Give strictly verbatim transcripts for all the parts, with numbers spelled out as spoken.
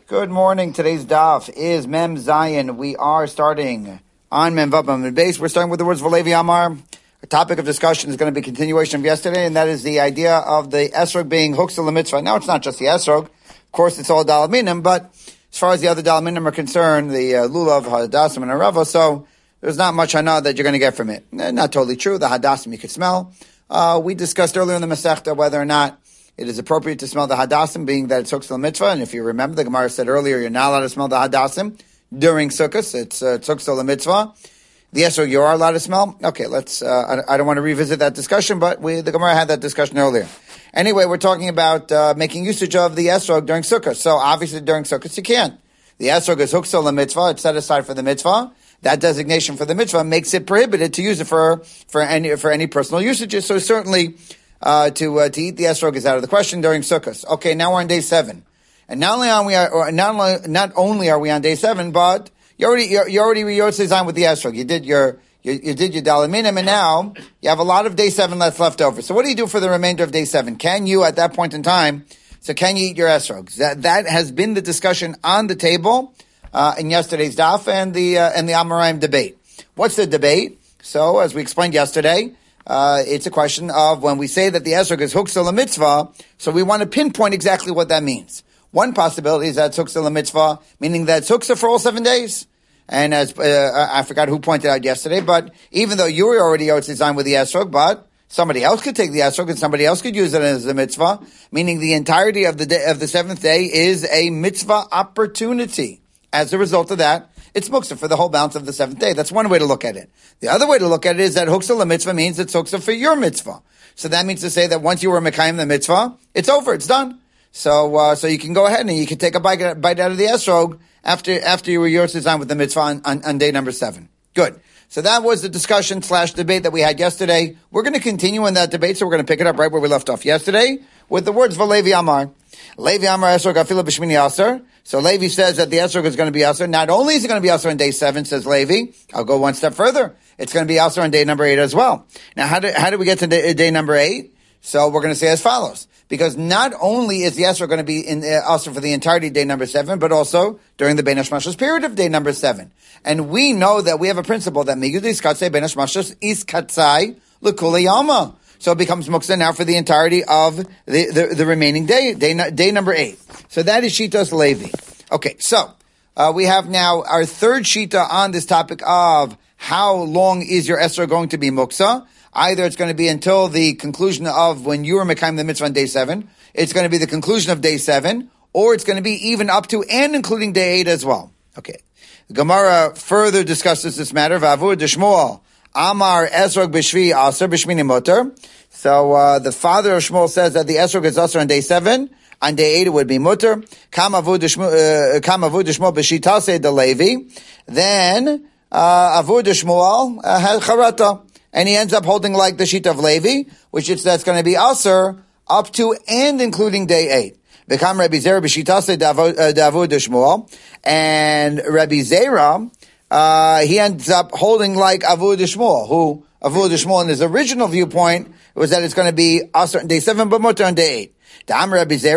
Good morning. Today's daf is Mem Zayin. We are starting on Mem Vav Mem Beis. We're starting with the words V'Levi Amar. Our topic of discussion is going to be a continuation of yesterday, and that is the idea of the esrog being hooks the mitzvah. Now, it's not just the esrog. Of course, it's all daled minim, but as far as the other daled minim are concerned, the uh, lulav, hadassim, and arava, so there's not much hana that you're going to get from it. Eh, not totally true. The hadassim you could smell. Uh, we discussed earlier in the Masechta whether or not it is appropriate to smell the hadassim, being that it's hooks the mitzvah. And if you remember, the Gemara said earlier, you're not allowed to smell the hadassim during Sukkot. It's uh, hooks the mitzvah. The esrog you are allowed to smell. Okay, let's. Uh, I, I don't want to revisit that discussion, but we the Gemara had that discussion earlier. Anyway, we're talking about uh, making usage of the esrog during Sukkot. So obviously during Sukkot you can't. The esrog is hooks the mitzvah. It's set aside for the mitzvah. That designation for the mitzvah makes it prohibited to use it for for any for any personal usages. So certainly. Uh, to uh, to eat the esrog is out of the question during Sukkot. Okay, now we're on day seven, and not only are we are, or not only, not only are we on day seven, but you already you you already yotzei with the esrog. You did your you, you did your daled minim, and now you have a lot of day seven that's left over. So what do you do for the remainder of day seven? Can you at that point in time? So can you eat your esrog? That that has been the discussion on the table uh, in yesterday's daf and the uh, and the Amoraim debate. What's the debate? So as we explained yesterday. Uh, it's a question of when we say that the esrog is hooks the mitzvah, so we want to pinpoint exactly what that means. One possibility is that it's hooks the mitzvah, meaning that it's hooks for all seven days. And as uh, I forgot who pointed out yesterday, but even though you were already out designed with the esrog, but somebody else could take the esrog and somebody else could use it as a mitzvah, meaning the entirety of the day, of the seventh day is a mitzvah opportunity. As a result of that, it's muksa for the whole balance of the seventh day. That's one way to look at it. The other way to look at it is that huksa la mitzvah means it's huksa for your mitzvah. So that means to say that once you were mekayim the mitzvah, it's over, it's done. So, uh, so you can go ahead and you can take a bite, bite out of the esrog after, after you were yours designed with the mitzvah on, on, on day number seven. Good. So that was the discussion slash debate that we had yesterday. We're going to continue in that debate, so we're going to pick it up right where we left off yesterday with the words V'Levi Amar. Levi Amar esrog afila b'shmini aser. So Levi says that the esrog is going to be aser. Not only is it going to be aser on day seven, says Levi, I'll go one step further. It's going to be aser on day number eight as well. Now, how do, how do we get to day, day number eight? So we're going to say as follows. Because not only is the esrog going to be in uh, aser for the entirety of day number seven, but also during the Ben Hashmashos period of day number seven. And we know that we have a principle that Meyudis Katzai Ben Hashmashos is Katzai L'Kula Yama. So it becomes muksa now for the entirety of the, the, the remaining day, day, day number eight. So that is Shitas Levi. Okay, so, uh, we have now our third Shita on this topic of how long is your esrog going to be muksa. Either it's going to be until the conclusion of when you were mekayim the mitzvah on day seven, it's going to be the conclusion of day seven, or it's going to be even up to and including day eight as well. Okay. The Gemara further discusses this matter. V'avur d'Shmuel. Amar esrog b'shvi aser b'shmini motor. So uh, the father of Shmuel says that the esrog is aser on day seven. On day eight it would be mutter. Kam avud d'Shmuel b'shitase de Levi. Then uh, avud d'Shmuel uh, has charata, and he ends up holding like the shita of Levi, which is that's going to be aser up to and including day eight. Become Rabbi Zera b'shitase d'avud d'Shmuel, and Rabbi Zera. Uh, he ends up holding like Avud Shmuel, who, Avud Shmuel in his original viewpoint was that it's going to be Asr on day seven, but Mutter on day eight. That,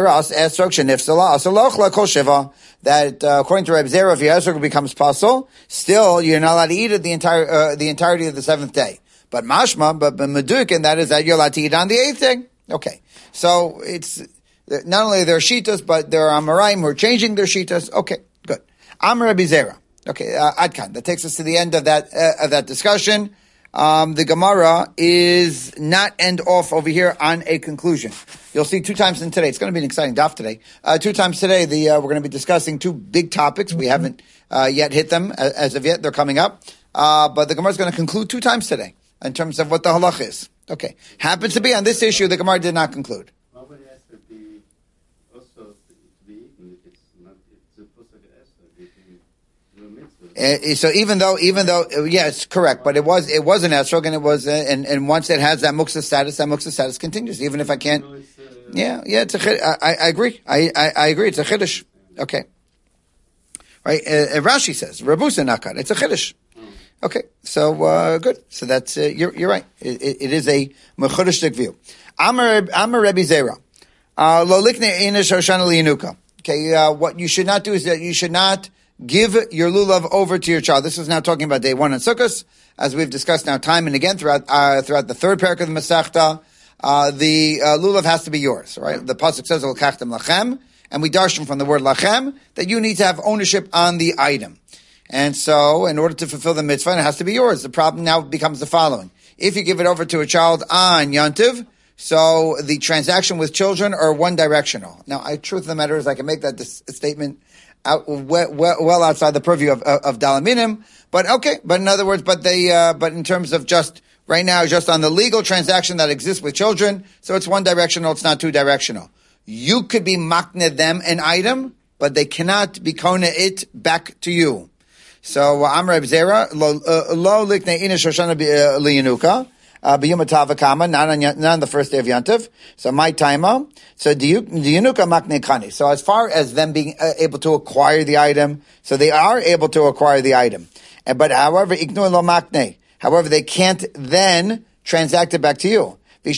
uh, according to Rabbi Zera, if your esrog becomes pasul, still, you're not allowed to eat it the entire, uh, the entirety of the seventh day. But mashma, but meduk, and that is that you're allowed to eat on the eighth day. Okay. So, it's, not only there are shitas, but there are Amoraim who are changing their shitas. Okay, good. Amar Rabbi Zera. Okay, uh, Adkan. That takes us to the end of that uh, of that discussion. Um, the Gemara is not end off over here on a conclusion. You'll see two times in today. It's going to be an exciting daf today. Uh, two times today, the uh, we're going to be discussing two big topics. We haven't uh, yet hit them as, as of yet. They're coming up, uh, but the Gemara is going to conclude two times today in terms of what the halach is. Okay, happens to be on this issue, the Gemara did not conclude. Uh, so even though, even though, uh, yes, correct, but it was, it was an esrog, and it was, uh, and, and once it has that muksa status, that muksa status continues, even if I can't, no, it's, uh, yeah, yeah, it's a chid, I, I agree, I, I, I agree, it's a chiddush, okay. Right, uh, Rashi says, Rabusa Nakar, it's a chiddush. Okay, so, uh, good, so that's, uh, you're, you're right, it, it, it is a mechudishtik view. Amar, Amar Rebbe Zera, uh, lo likne inish hoshana liyanuka. Okay, uh, what you should not do is that you should not give your lulav over to your child. This is now talking about day one in Sukkot, as we've discussed now time and again throughout uh, throughout the third parak of the Masechta. Uh, the uh, lulav has to be yours, right? The pasuk says "L'kachtem lachem," and we darshan from the word lachem that you need to have ownership on the item. And so, in order to fulfill the mitzvah, it has to be yours. The problem now becomes the following: if you give it over to a child on Yontiv, so the transaction with children are one directional. Now, I, truth of the matter is, I can make that dis- statement out well, well, well outside the purview of, of, of Dalaminim, but okay. But in other words, but they, uh, but in terms of just right now, just on the legal transaction that exists with children, so it's one directional. It's not two directional. You could be makne them an item, but they cannot be kona it back to you. So Amr Zera lo likne ina shoshana liyanuka. Uh, B'yumatava kama, not on, not on the first day of Yantiv. So my timer. So diyanuka makne kani. So as far as them being uh, able to acquire the item, so they are able to acquire the item. And, but however, ignu lo makne. However, they can't then transact it back to you.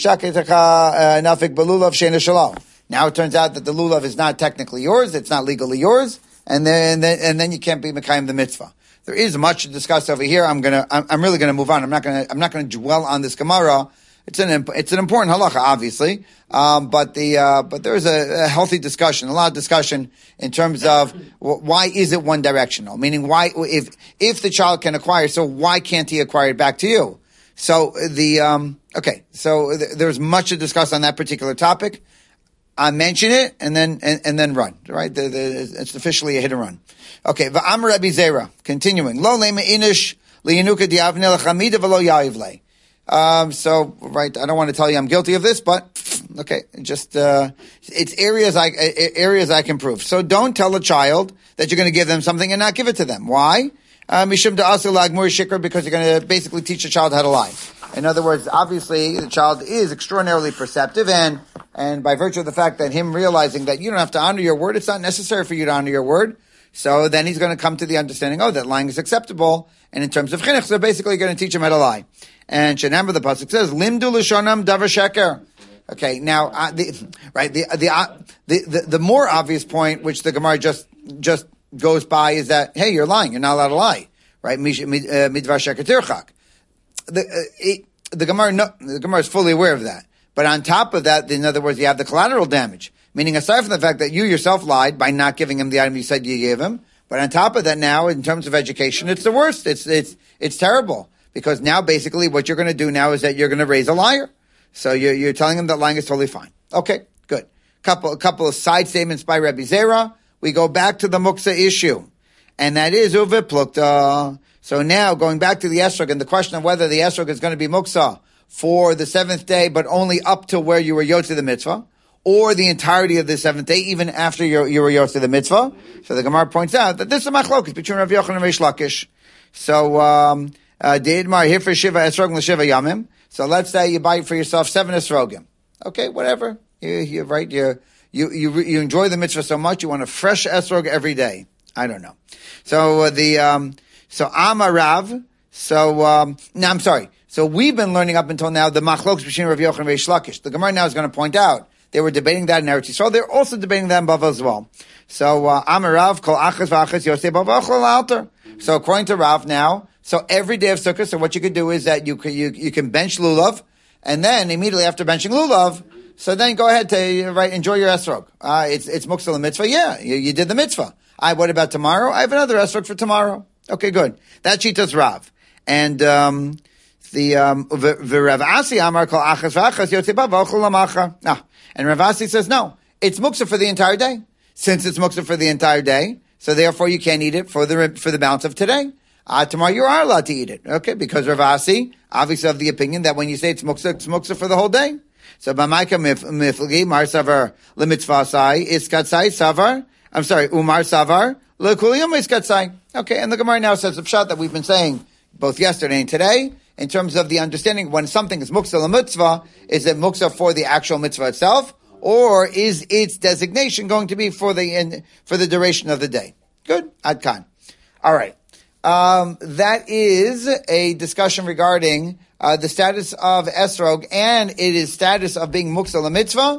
Nafik belulav sheina shalom. Now it turns out that the lulav is not technically yours; it's not legally yours, and then and then, and then you can't be mekayim the mitzvah. There is much to discuss over here. I'm gonna, I'm, I'm really gonna move on. I'm not gonna, I'm not gonna dwell on this Gemara. It's an, it's an important halacha, obviously. Um, but the, uh, but there is a, a healthy discussion, a lot of discussion in terms of w- why is it one directional? Meaning why, if, if the child can acquire, so why can't he acquire it back to you? So the, um, okay, so th- there's much to discuss on that particular topic. I mention it and then, and, and then run, right? The, the, it's officially a hit and run. Okay, v'amar Rabbi Zera, continuing. Lo lema inish liyanuka diavne lechamida v'lo ya'ivle. Um, so, right, I don't want to tell you I'm guilty of this, but, okay, just, uh, it's areas I, areas I can prove. So don't tell a child that you're going to give them something and not give it to them. Why? Mishum da'asu lagmur shikr, because you're going to basically teach a child how to lie. In other words, obviously, the child is extraordinarily perceptive, and, and by virtue of the fact that him realizing that you don't have to honor your word, it's not necessary for you to honor your word. So then he's going to come to the understanding, oh, that lying is acceptable. And in terms of chinuch, they're basically going to teach him how to lie. And Shenamber, the pasuk says, "Limdu l'shonam davar sheker." Okay, now, uh, the, right, the, the, uh, the, the, the more obvious point, which the Gemara just, just goes by, is that, hey, you're lying. You're not allowed to lie. Right? Midvar sheker tirchak. The, uh, it, the Gemara, no, the Gemara is fully aware of that. But on top of that, in other words, you have the collateral damage. Meaning, aside from the fact that you yourself lied by not giving him the item you said you gave him, but on top of that now, in terms of education, it's the worst. It's, it's, it's terrible. Because now basically what you're going to do now is that you're going to raise a liar. So you're, you're telling him that lying is totally fine. Okay, good. Couple, a couple of side statements by Rabbi Zera. We go back to the muksa issue. And that is uve plukta. So now going back to the esrog and the question of whether the esrog is going to be muksa for the seventh day, but only up to where you were yotze the mitzvah, or the entirety of the seventh day, even after you, you were yotze the mitzvah. So the Gemara points out that this is a machlokes between Rav Yochanan and Reish Lakish. So, um, uh, Deidmar here for Shiva esrog l'Shiva yamim. So let's say you buy for yourself seven esrogim. Okay, whatever. You, you're right. You, you, you, you enjoy the mitzvah so much, you want a fresh esrog every day. I don't know. So, uh, the, um, so Amarav, so, um, no, I'm sorry. So we've been learning up until now the machlokes between Rav Yochanan and Reish Lakish. The Gemara now is going to point out they were debating that in Eretz Yisrael. They're also debating that in Bavel as well. So uh, Amarav kol achas v'achas yosei Bavel chol alter. So according to Rav now, so every day of Sukkot, so what you could do is that you can you, you can bench lulav, and then immediately after benching lulav, so then go ahead to right enjoy your esrog. Uh, it's it's muksa mitzvah. Yeah, you, you did the mitzvah. I what about tomorrow? I have another esrog for tomorrow. Okay, good. That cheetah's Rav, and um, the um, Rav Asi Amar kol achas v'achas yosei Bavel chol lamacha. Ah. And Rav Asi says, no, it's muksa for the entire day. Since it's muksa for the entire day, so therefore you can't eat it for the for the balance of today. Uh, tomorrow you are allowed to eat it. Okay, because Rav Asi obviously of the opinion that when you say it's muksa, it's muksa for the whole day. So b'maika miflgi mar savar lemitzvasai iskatzai savar. I'm sorry, umar savar lekuliyum iskatzai. Okay, and the Gemara now says the pshat that we've been saying both yesterday and today. In terms of the understanding, when something is muksa l'mitzvah, is it muksa for the actual mitzvah itself, or is its designation going to be for the in, for the duration of the day? Good, ad kan. All right, um, that is a discussion regarding uh, the status of esrog and it is status of being muksa l'mitzvah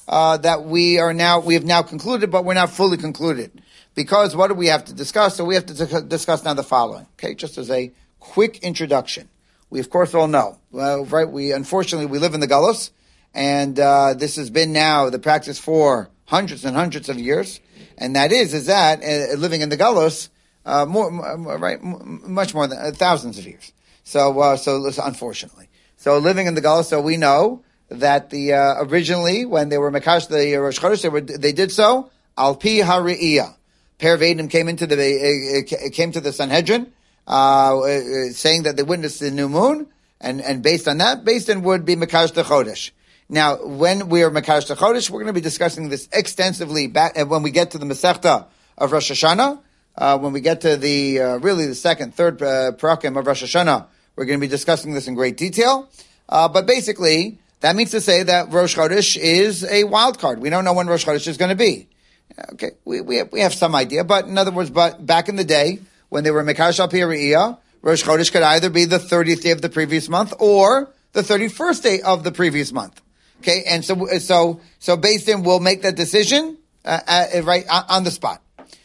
uh, that we are now, we have now concluded, but we're not fully concluded. Because what do we have to discuss? So we have to d- discuss now the following. Okay, just as a quick introduction. We of course all know, well, right, we, unfortunately, we live in the Galus, and, uh, this has been now the practice for hundreds and hundreds of years. And that is, is that, uh, living in the Galus, uh, more, more right, much more than uh, thousands of years. So, uh, so, unfortunately. So living in the Galus, so we know that the, uh, originally, when they were Mekash, the Rosh Chodesh, they were, they did so, Al Pi HaRe'iyah. Per Vedim came into the, uh, came to the Sanhedrin, uh, uh, saying that they witnessed the new moon, and, and based on that, Beis Din would be Mekash the Chodesh. Now, when we are Mekash the Chodesh, we're going to be discussing this extensively back, when we get to the Masechta of Rosh Hashanah, uh, when we get to the, uh, really the second, third, uh, Parakim of Rosh Hashanah, we're going to be discussing this in great detail. Uh, but basically, that means to say that Rosh Chodesh is a wild card. We don't know when Rosh Chodesh is going to be. Okay, we, we have, we have some idea, but in other words, but back in the day, when they were Mekash Al Pi HaRe'iyah, Rosh Chodesh could either be the thirtieth day of the previous month or the thirty-first day of the previous month. Okay, and so, so, so Beis Din will make that decision, uh, uh, right, on the spot.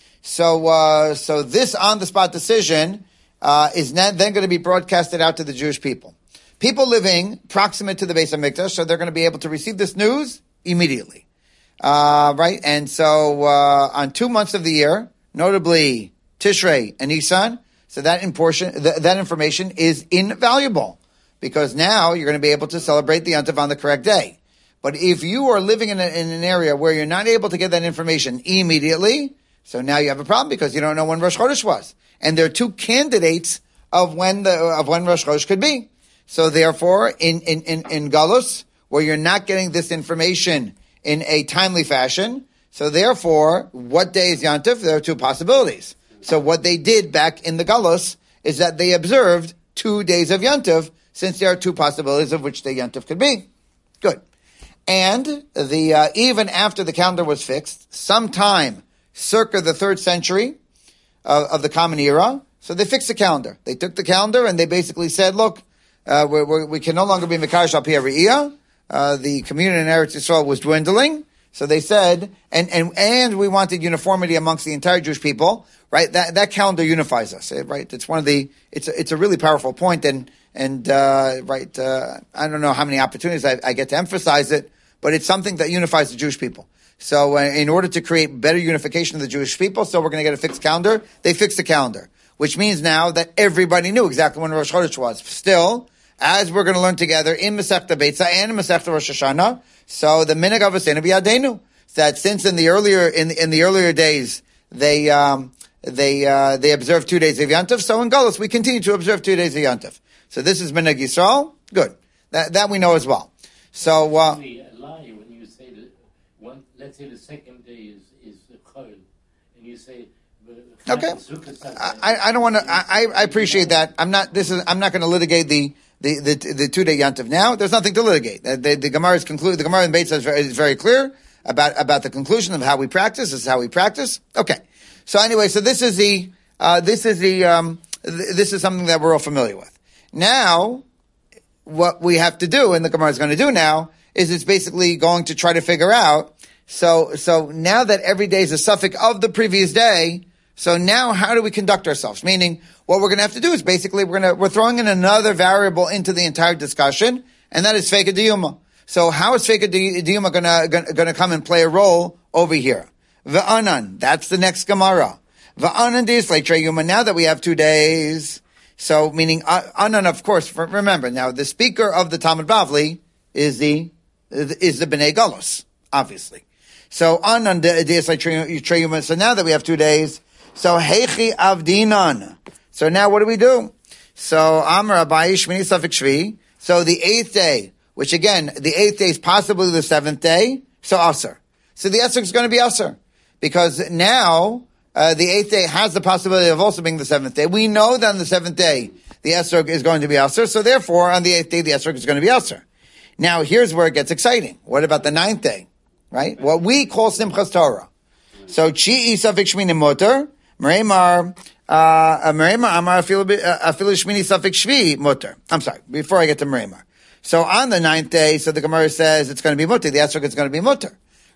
So, uh, so this on the spot decision, uh, is then going to be broadcasted out to the Jewish people. People living proximate to the Beis HaMikdash, so they're going to be able to receive this news immediately. Uh, right, and so, uh, on two months of the year, notably Tishrei and Nisan, so that in portion, th- that information is invaluable, because now you're going to be able to celebrate the Yontif on the correct day. But if you are living in, a, in an area where you're not able to get that information immediately, so now you have a problem because you don't know when Rosh Chodesh was. And there are two candidates of when the, of when Rosh Chodesh could be. So therefore, in, in, in, in Galus, where you're not getting this information in a timely fashion, so therefore, what day is Yontif? There are two possibilities. So what they did back in the Galus is that they observed two days of Yontif, since there are two possibilities of which day Yontif could be. Good. And the, uh, even after the calendar was fixed, sometime circa the third century of, of the Common Era, so they fixed the calendar. They took the calendar and they basically said, look, uh, we're, we're, we can no longer be Mekash Al Pi HaRe'iyah. Uh, the community in Eretz Yisrael was dwindling. So they said, and, and, and we wanted uniformity amongst the entire Jewish people, right? That, that calendar unifies us, right? It's one of the, it's a, it's a really powerful point, and, and, uh, right, uh, I don't know how many opportunities I, I get to emphasize it, but it's something that unifies the Jewish people. So uh, in order to create better unification of the Jewish people, so we're going to get a fixed calendar, they fixed the calendar, which means now that everybody knew exactly when Rosh Chodesh was. Still, as we're going to learn together in Masechta Beitza and in Masechta Rosh Hashanah, so the minhag of Aseinu B'Yadeinu, that since in the earlier in the, in the earlier days they um, they uh, they observed two days of Yontif, so in Galus we continue to observe two days of Yontif. So this is minhag Yisrael. Good, that that we know as well. So uh, a lie when you say that one. Let's say the second day is is the Chol, and you say. Okay, I, I don't want to. I, I appreciate that. I'm not. This is. I'm not going to litigate the the the, the two day Yontif now. There's nothing to litigate. The, the, the Gemara is conclude. The Gemara in Beitza is very, is very clear about about the conclusion of how we practice. This is how we practice. Okay. So anyway, so this is the uh, this is the um, th- this is something that we're all familiar with. Now, what we have to do, and the Gemara is going to do now, is it's basically going to try to figure out. So so now that every day is a suffix of the previous day. So now how do we conduct ourselves? Meaning, what we're going to have to do is basically we're going to, we're throwing in another variable into the entire discussion, and that is Feika Diyuma. So how is Feika Diyuma going to, going to come and play a role over here? V'anan, that's the next Gemara. V'anan Dislay Treyuma, now that we have two days. So, meaning, uh, Anan, of course, remember, now the speaker of the Talmud Bavli is the, is the Bnei Galus, obviously. So, Anan Dislay Treyuma, so now that we have two days, so, Heichi Avdinan. So now what do we do? So, Amar Abayi Shmini Safik Shvi. So the eighth day, which again, the eighth day is possibly the seventh day, so Asr. So the Asr is going to be Asr. Because now, uh, the eighth day has the possibility of also being the seventh day. We know that on the seventh day, the Asr is going to be Asr. So therefore, on the eighth day, the Asr is going to be Asr. Now, here's where it gets exciting. What about the ninth day? Right? What we call Simchas Torah. So, Chi'i Safik Shmini Motor. Mereimar, uh, Mereimar Amar Afilu Shmini Safik Shvi Mutter. I'm sorry, before I get to Mereimar. So on the ninth day, so the Gemara says it's going to be Mutter, the Esrog is going to be Mutter.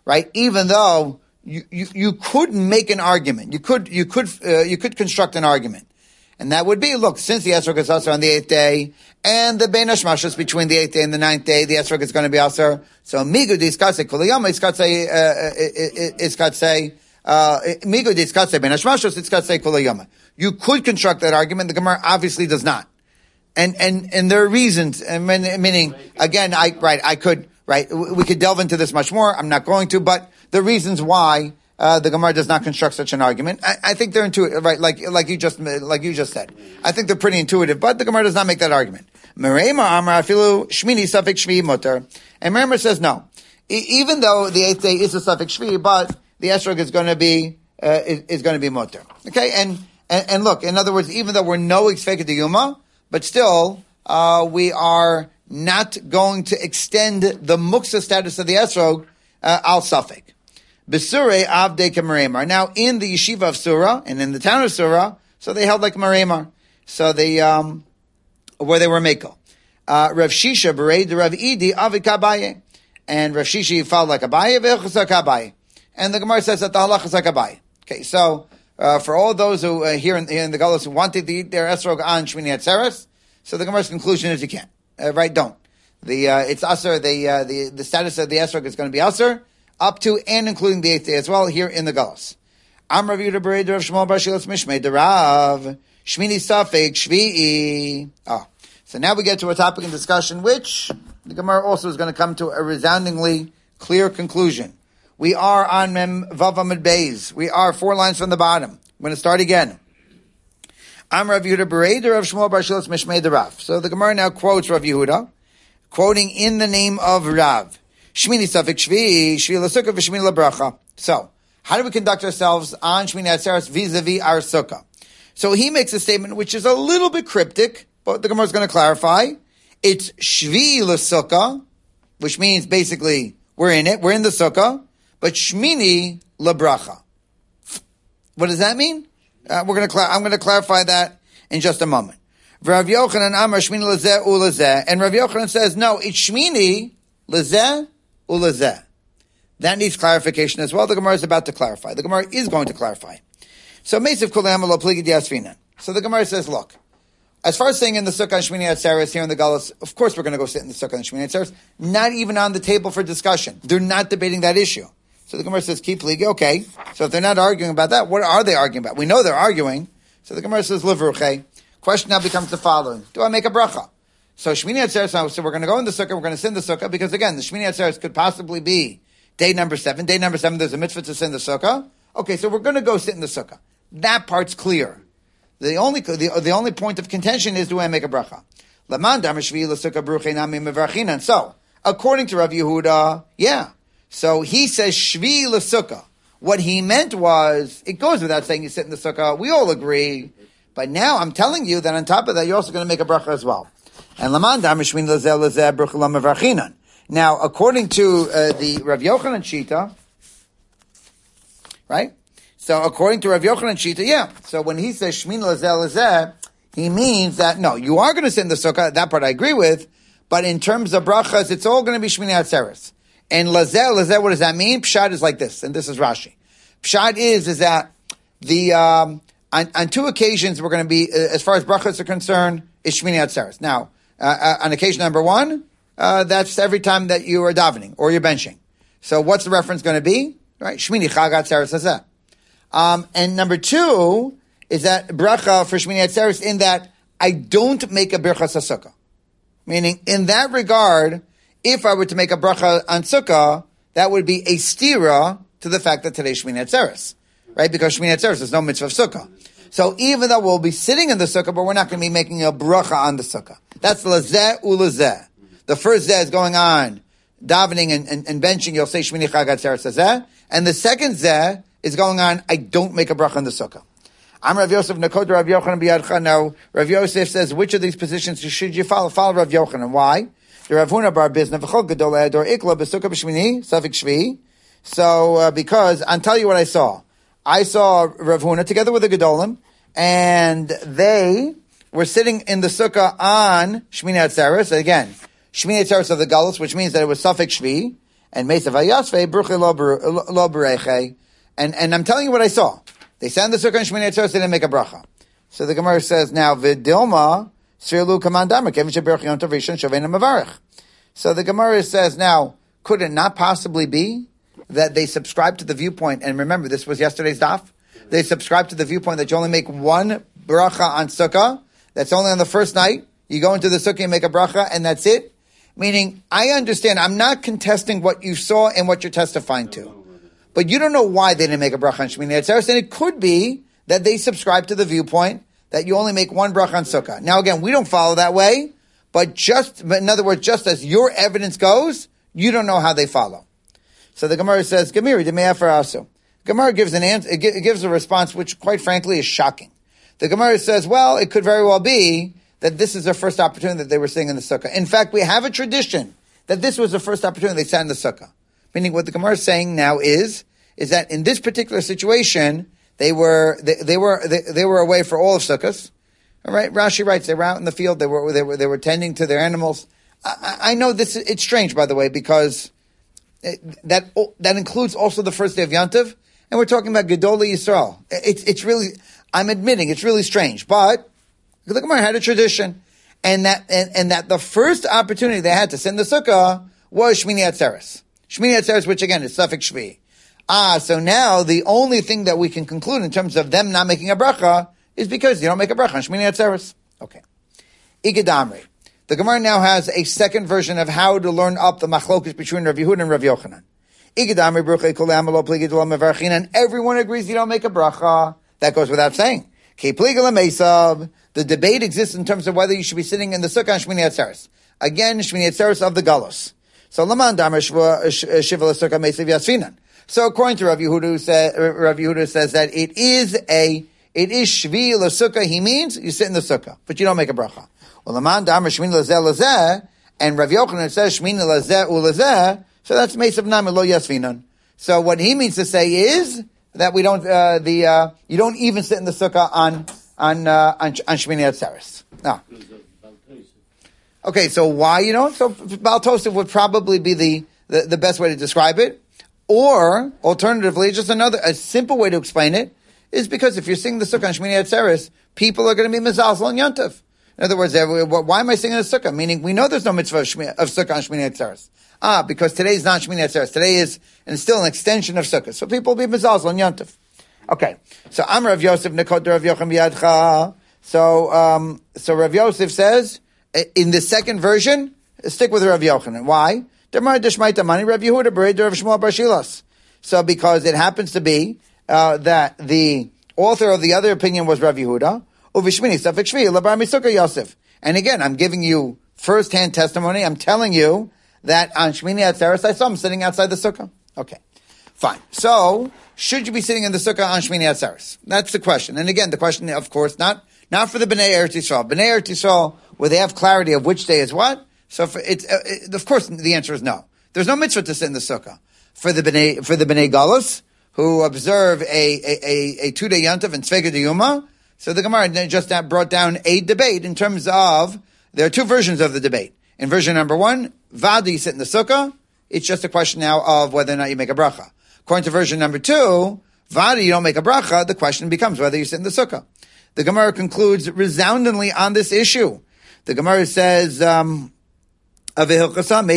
right? Even though you, you, you could make an argument, you could, you could, uh, you could construct an argument. And that would be, look, since the esrog is also on the eighth day, and the bein hashmashos between the eighth day and the ninth day, the esrog is going to be also. So migu diskase kuliyama iskatse iskatse migu diskase bein hashmashos iskatse kuliyama. You could construct that argument. The Gemara obviously does not, and and and there are reasons. And meaning, again, I right, I could right, we could delve into this much more. I'm not going to, but the reasons why. Uh, the Gemara does not construct such an argument. I, I think they're intuitive, right? Like, like you just, like you just said. I think they're pretty intuitive, but the Gemara does not make that argument. Merema Amar Afilu Shmini Safek Shvi Mutter. And Merema says no. E- even though the eighth day is a Safek Shvi, but the esrog is going to be, uh, is, is going to be Mutter. Okay? And, and, and look, in other words, even though we're no Xfeket Yuma, but still, uh, we are not going to extend the Muksa status of the esrog, uh, al Safek. Besure Avde Kamaremar. Now, in the yeshiva of Surah and in the town of Surah, so they held like Maremar. So they, um, where they were Meko. Uh, Rav Shisha Berei de Rav Idi Avi Kabaye. And Rav Shisha followed like Abaye, Ve'echasa Kabaye. And the Gemara says that the halach is like Abaye. Okay, so, uh, for all those who, uh, here in, in the Galus who wanted to eat their esrog on Shmini Atzeres, so the Gemara's conclusion is you can't. Uh, right, don't. The, uh, it's Aser, the, uh, the, the status of the esrog is going to be Aser. Up to and including the eighth day as well here in the Galus. Am Rav Yehuda Berei Rav Shmuel Bar Shilas Mishmei the Rav Shmini Safek Shvi'i. Oh, so now we get to a topic in discussion which the Gemara also is going to come to a resoundingly clear conclusion. We are on Mem Vav Amud Beis. We are four lines from the bottom. I'm going to start again. Am Rav Yehuda Berei Rav Shmuel Bar Shilas Mishmei the Rav. So the Gemara now quotes Rav Yehuda, quoting in the name of Rav. Shmini Safek Shvi, Shvi LaSukkah, V'Shmini LaBracha. So, how do we conduct ourselves on Shmini Atzeres vis-a-vis our Sukkah? So he makes a statement which is a little bit cryptic, but the Gemara is going to clarify. It's Shvi LaSukkah, which means basically we're in it, we're in the Sukkah, but Shmini LaBracha. What does that mean? Uh, we're going to. Cl- I'm going to clarify that in just a moment. Rav Yochanan Amar Shmini Lazeh Ulazeh, and Rav Yochanan says no, it's Shmini Lazeh. Ulazeh. That needs clarification as well. The Gemara is about to clarify. The Gemara is going to clarify. So, Meisiv Kulayam Lo Pligi Diasfinan. So the Gemara says, look, as far as saying in the Sukkah and Shmini Atzeres here in the Galus, of course we're going to go sit in the Sukkah and Shmini Atzeres, not even on the table for discussion. They're not debating that issue. So the Gemara says, keep Pligi, okay. So if they're not arguing about that, what are they arguing about? We know they're arguing. So the Gemara says, Livruche. Question now becomes the following. Do I make a bracha? So Shmini Atzeres, so we're going to go in the Sukkah, we're going to sit in the Sukkah, because again, the Shmini Atzeres could possibly be day number seven. Day number seven, there's a mitzvah to sit in the Sukkah. Okay, so we're going to go sit in the Sukkah. That part's clear. The only, the, the only point of contention is, do I make a bracha? Laman damar shvi l'Sukkah bruchei nami mevarachinan. So, according to Rav Yehuda, yeah. So he says shvi l'Sukkah. What he meant was, it goes without saying you sit in the Sukkah. We all agree. But now I'm telling you that on top of that, you're also going to make a bracha as well. And Laman damar shvi l'Zeh bruchei nami mevarachinan. Now, according to uh, the Rav Yochanan Shita, right? So, according to Rav Yochanan Shita, yeah. So, when he says Shmin Lazeh Lazeh, he means that, no, you are going to sit in the Sukkah, that part I agree with, but in terms of brachas, it's all going to be Shmini Atzeres. And Lazeh Lazeh, what does that mean? Pshat is like this, and this is Rashi. Pshat is, is that the, um, on, on two occasions, we're going to be, uh, as far as brachas are concerned, is Shmini Atzeres. Now, uh, uh, on occasion number one, Uh, that's every time that you are davening or you're benching. So what's the reference going to be? Right? Shmini Chag Atzeres Hazeh. Um, and number two is that bracha for Shmini Atzeres in that I don't make a birchas sukkah. Meaning, in that regard, if I were to make a bracha on sukkah, that would be a stira to the fact that today's Shmini Atzeres. Right? Because Shmini Atzeres is no mitzvah of sukkah. So even though we'll be sitting in the sukkah, but we're not going to be making a bracha on the sukkah. That's lazeh ulazeh. The first zeh is going on, davening and, and, and benching, you'll say Shmini Chag Atzeres Hazeh. And the second zeh is going on, I don't make a bracha in the sukkah. I'm Rav Yosef Nakod Rav Yochanan B'yadcha. Now, Rav Yosef says, which of these positions should you follow? Follow Rav Yochanan. Why? The Rav Huna Bar Bizna V'chol Gadol Edor Ikla B'sukkah B'shmini Safek Shvi. So, uh, because, I'll tell you what I saw. I saw Rav Huna together with the Gedolim, and they were sitting in the sukkah on Shmini Atzeres. Again, Shmini Atzeres of the Galus, which means that it was Safek Shvi, and Mesav Hayasve, Bruche Lo Bereche. And, and I'm telling you what I saw. They sat in the Sukkah and Shmini Atzeres, they didn't make a bracha. So the Gemara says, now, Vidilma, Sirlu Kamandamar, Kevin Sheberch Yom Tov Rishon, Shavena Mavarech. So the Gemara says, now, could it not possibly be that they subscribe to the viewpoint, and remember, this was yesterday's daf, they subscribe to the viewpoint that you only make one bracha on Sukkah, that's only on the first night, you go into the Sukkah and make a bracha, and that's it? Meaning, I understand, I'm not contesting what you saw and what you're testifying to. But you don't know why they didn't make a bracha on Shmini Atzeres, and it could be that they subscribe to the viewpoint that you only make one bracha on Sukkah. Now again, we don't follow that way, but just, but in other words, just as your evidence goes, you don't know how they follow. So the Gemara says, Gemiri, Demeafer Asu. Gemara gives an answer, it gives a response which quite frankly is shocking. The Gemara says, well, it could very well be that this is their first opportunity that they were sitting in the Sukkah. In fact, we have a tradition that this was the first opportunity they sat in the Sukkah. Meaning what the Gemara is saying now is, is that in this particular situation, they were, they, they were, they, they were away for all of Sukkot. All right. Rashi writes, they were out in the field. They were, they were, they were tending to their animals. I, I know this, it's strange, by the way, because it, that, that includes also the first day of Yantiv. And we're talking about Gedolei Yisrael. It's, it's really, I'm admitting it's really strange, but the Gemara had a tradition. And that, and, and that the first opportunity they had to send the Sukkah was Shmini Atzeres. Shmini Atzeres, which again is suffix Shvi. Ah, so now the only thing that we can conclude in terms of them not making a bracha is because you don't make a bracha on Shmini Atzeres. Okay. Igedamri. The Gemara now has a second version of how to learn up the machlokus between Rav Yehuda and Rav Yochanan. Igedamri bruchei kol amalo pligi d'lo mevarchin, and everyone agrees you don't make a bracha. That goes without saying. Ki pligi l'meisav. The debate exists in terms of whether you should be sitting in the sukkah on Shmini Atzeres. Again, Shmini Atzeres of the Galus. So Laman Damar Shiva Sukkah Meisav Yasfinan. So according to Rav Yehuda, say, Rav Yehuda says that it is a, it is Shvi L'Sukkah, he means you sit in the Sukkah, but you don't make a bracha. Well, Laman Damar Shmini L'Zeh L'Zeh, and Rav Yochanan says Shmini L'Zeh U'L'Zeh, so that's Meisav Nami Lo Yasfinan. So what he means to say is that we don't, uh, the, uh, you don't even sit in the Sukkah on, on, uh, on, on Shmini Atzeres. No. Okay, so why you don't? So Baal Tosef would probably be the, the, the best way to describe it. Or, alternatively, just another, a simple way to explain it, is because if you're singing the Sukkah on Shmini Atzeres, people are going to be Mezalzel and Yontif. In other words, why am I singing a Sukkah? Meaning, we know there's no mitzvah of, Shmi, of Sukkah on Shmini Atzeres. Ah, because today is not Shmini Atzeres. Today is, and still an extension of Sukkah. So people will be Mezalzel and Yontif. Okay. So, Amar Rav Yosef, Nekot Rav Yocham Yadcha. So, um, so Rav Yosef says, in the second version, stick with Rav Yochanan. Why? So because it happens to be uh, that the author of the other opinion was Rav Yehuda, and again, I'm giving you first-hand testimony. I'm telling you that on Shmini Atzeres I saw him sitting outside the sukkah. Okay, fine. So, should you be sitting in the sukkah on Shmini Atzeres? That's the question. And again, the question, of course, not not for the Bnei Eretz Yisrael. Bnei Eretz Yisrael, where they have clarity of which day is what. So, for it's uh, it, of course, the answer is no. There's no mitzvah to sit in the sukkah for the Bnei for the Bnei Galus who observe a a, a, a two day yantav and tzvega diyuma. So the Gemara just brought down a debate in terms of there are two versions of the debate. In version number one, Vada, you sit in the sukkah. It's just a question now of whether or not you make a bracha. According to version number two, Vada, you don't make a bracha. The question becomes whether you sit in the sukkah. The Gemara concludes resoundingly on this issue. The Gemara says, um, so the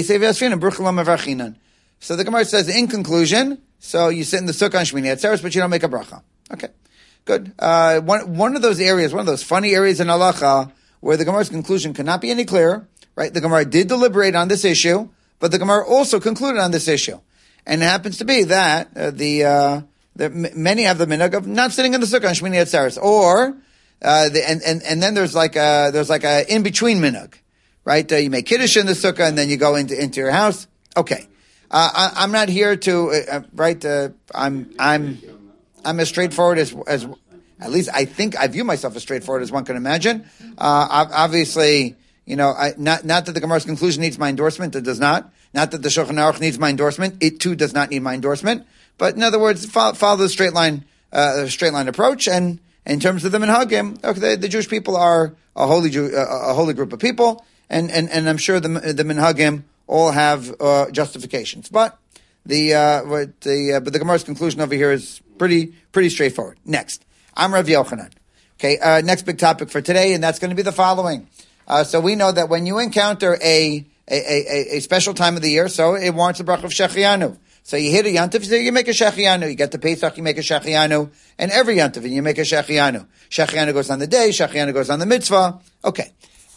Gemara says, in conclusion, so you sit in the sukkah on Shmini Atzeres, but you don't make a bracha. Okay, good. Uh, one, one of those areas, one of those funny areas in halacha, where the Gemara's conclusion cannot be any clearer, right? The Gemara did deliberate on this issue, but the Gemara also concluded on this issue. And it happens to be that uh, the, uh, the many have the minhag of not sitting in the sukkah on Shmini Atzeres, or uh, the, and, and and then there's like a there's like a in between minhag, right? Uh, you make kiddush in the sukkah and then you go into into your house. Okay, uh, I, I'm not here to uh, right. Uh, I'm I'm I'm as straightforward as as at least I think I view myself as straightforward as one can imagine. Uh, obviously, you know, I, not not that the Gemara's conclusion needs my endorsement. It does not. Not that the Shulchan Aruch needs my endorsement. It too does not need my endorsement. But in other words, follow, follow the straight line, uh, straight line approach. And in terms of the minhagim, okay, the, the Jewish people are a holy Jew, uh, a holy group of people, and, and, and I'm sure the the minhagim all have uh, justifications. But the uh, what the uh, but the Gemara's conclusion over here is pretty pretty straightforward. Next, I'm Rav Yochanan. Okay, uh, next big topic for today, and that's going to be the following. Uh, so we know that when you encounter a a, a a special time of the year, so it warrants a bracha of Shechianu. So you hit a Yantiv, so you make a Shechianu. You get the Pesach, you make a Shechianu. And every Yantiv, you make a Shechianu. Shechianu goes on the day, Shechianu goes on the mitzvah. Okay.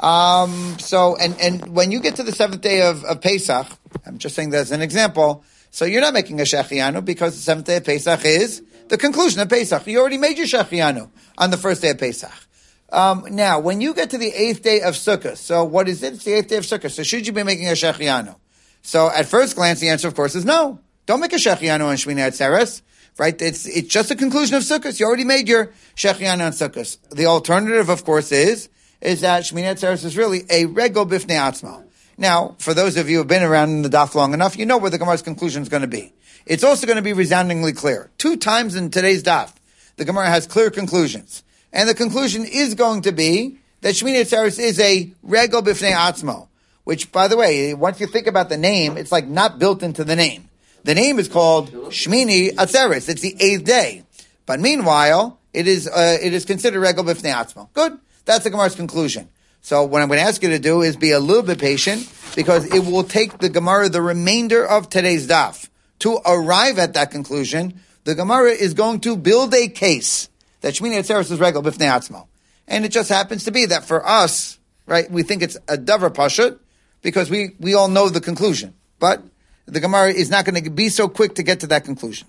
Um, so, and, and when you get to the seventh day of, of Pesach, I'm just saying that as an example, so you're not making a Shechianu because the seventh day of Pesach is the conclusion of Pesach. You already made your Shechianu on the first day of Pesach. Um, now, when you get to the eighth day of Sukkot, so what is it? It's the eighth day of Sukkot. So should you be making a Shechianu? So at first glance, the answer, of course, is no. Don't make a Shechianu on Shmini Atzeres, right? It's it's just a conclusion of Sukkot. You already made your Shechianu on Sukkot. The alternative, of course, is is that Shmini Atzeres is really a regel bifnei atzmo. Now, for those of you who have been around in the daf long enough, you know where the Gemara's conclusion is going to be. It's also going to be resoundingly clear. Two times in today's daf, the Gemara has clear conclusions. And the conclusion is going to be that Shmini Atzeres is a regel bifnei atzmo, which, by the way, once you think about the name, it's like not built into the name. The name is called Shmini Atzeres. It's the eighth day. But meanwhile, it is uh, it is considered regel b'fnei atzmo. Good. That's the Gemara's conclusion. So what I'm going to ask you to do is be a little bit patient, because it will take the Gemara the remainder of today's daf to arrive at that conclusion. The Gemara is going to build a case that Shmini Atzeres is regel b'fnei atzmo. And it just happens to be that for us, right, we think it's a davar pashut because we, we all know the conclusion. But the Gemara is not going to be so quick to get to that conclusion.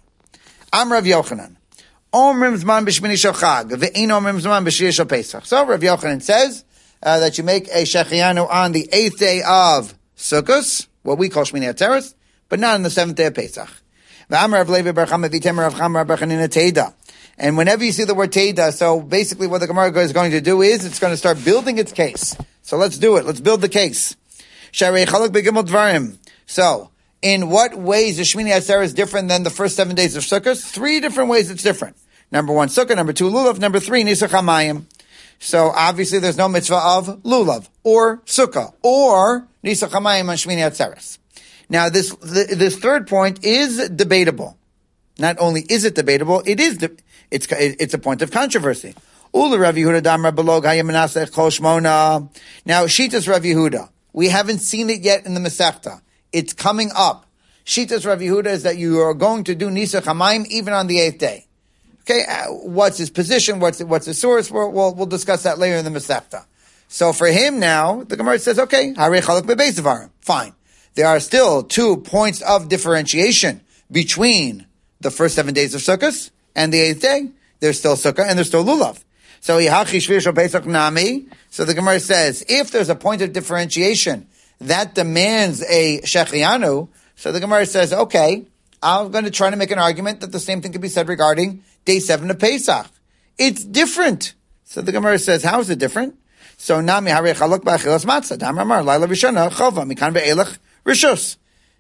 Am Rav Yochanan. Omrim zman b'shmini shel chag, ve'ein omrim zman b'shir shel Pesach. So Rav Yochanan says uh, that you make a shechianu on the eighth day of Sukkot, what we call Shmini Atzeres, but not on the seventh day of Pesach. Ve'am Rav Levi bar Chama v'tem Rav Chama bar Chanina teida. And whenever you see the word teida, so basically what the Gemara is going to do is it's going to start building its case. So let's do it. Let's build the case. Sharei chalak begimel dvarim. So, in what ways is Shmini Atzeres different than the first seven days of Sukkot? Three different ways it's different. Number one, Sukkah. Number two, Lulav. Number three, Nisach HaMayim. So obviously there's no mitzvah of Lulav, or Sukkah, or Nisach HaMayim on Shmini Atzeres. Now this, this third point is debatable. Not only is it debatable, it is, de- it's, it's a point of controversy. Ula Rav Yehuda Damra Belog Hayamanasech Kol Shmona. Now, Shitas Rav Yehuda. We haven't seen it yet in the Masechta. It's coming up. Shitas Rav Yehuda is that you are going to do Nisach HaMayim even on the eighth day. Okay, uh, what's his position? What's what's his source? We'll, we'll, we'll discuss that later in the Masechta. So for him now, the Gemara says, okay, Harei Chalak Bebeis Devarim. Fine. There are still two points of differentiation between the first seven days of Sukkot and the eighth day. There's still Sukkah and there's still Lulav. So Yihachi Shvir Shal Pesach Nami. So the Gemara says, if there's a point of differentiation that demands a shechianu, so the Gemara says, okay, I'm going to try to make an argument that the same thing could be said regarding day seven of Pesach. It's different. So the Gemara says, how is it different? So Nami Harei Chaluk B'Achilas Matzah Damar Mar Laila Rishona Chova Mikan Be'elach Rishus.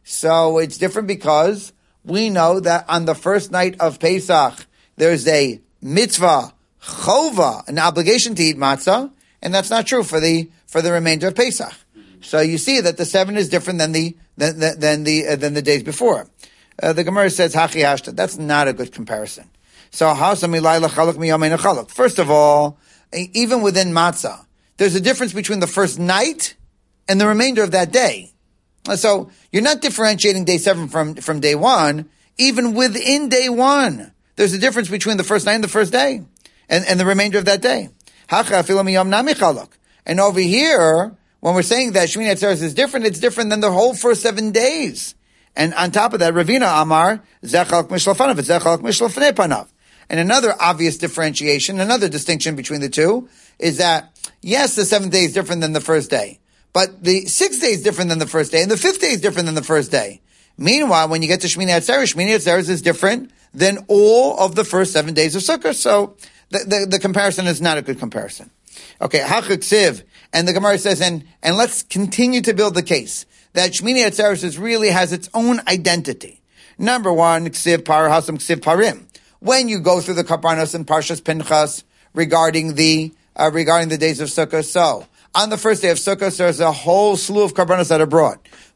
So it's different because we know that on the first night of Pesach there's a mitzvah chova, an obligation to eat matzah, and that's not true for the for the remainder of Pesach. So you see that the seven is different than the than, than, than the uh, than the days before. Uh, the Gemara says hachi hashta. That's not a good comparison. So first of all, even within matzah, there's a difference between the first night and the remainder of that day. So you're not differentiating day seven from from day one. Even within day one, there's a difference between the first night and the first day, and, and the remainder of that day. And over here, when we're saying that Shmini Atzeres is different, it's different than the whole first seven days. And on top of that, Ravina Amar, Zechalak Mishlafanav, Zechalak Mishlafnei Panav. And another obvious differentiation, another distinction between the two, is that, yes, the seventh day is different than the first day, but the sixth day is different than the first day, and the fifth day is different than the first day. Meanwhile, when you get to Shmini Atzeres, Shmini Atzeres is different than all of the first seven days of Sukkot. So the, the, the comparison is not a good comparison. Okay, Hachak Siv, and the Gemara says, and, and let's continue to build the case that Shmini Atzeres is really has its own identity. Number one, Ksiv Par Hasam Ksiv Parim. When you go through the Karbanos and Parshas Pinchas regarding the uh, regarding the days of Sukkot, so on the first day of Sukkot, there's a whole slew of Karbanos that are brought.